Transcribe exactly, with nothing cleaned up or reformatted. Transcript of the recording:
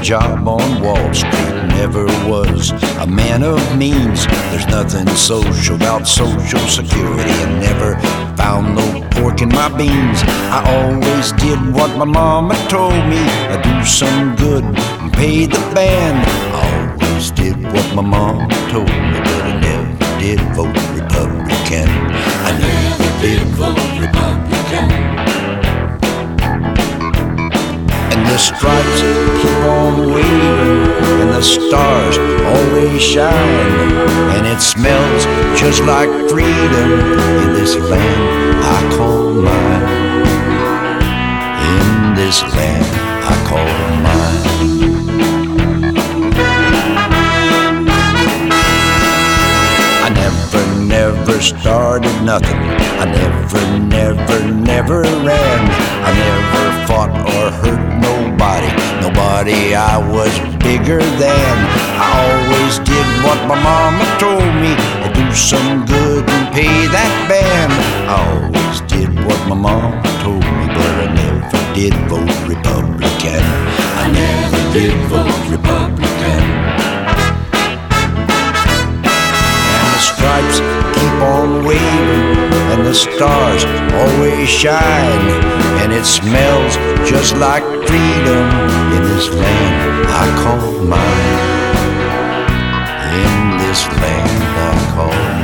job on Wall Street, never was a man of means. There's nothing social about Social Security, and never found no pork in my beans. I always did what my mama told me, I do some good and pay the band. I always did what my mama told me, but I never did vote Republican. I never did vote Republican. And the stripes keep on waving, and the stars always shine, and it smells just like freedom in this land I call mine. In this land I call mine. I never, never started nothing. I never, never, never ran. I never fought or hurt nobody. Nobody I was bigger than. I always did what my mama told me, I do some good and pay that band. I always did what my mama told me, but I never did vote Republican. I never did vote Republican. And the stripes keep on waving, and the stars always shine, and it smells just like freedom in this land I call mine. In this land I call mine.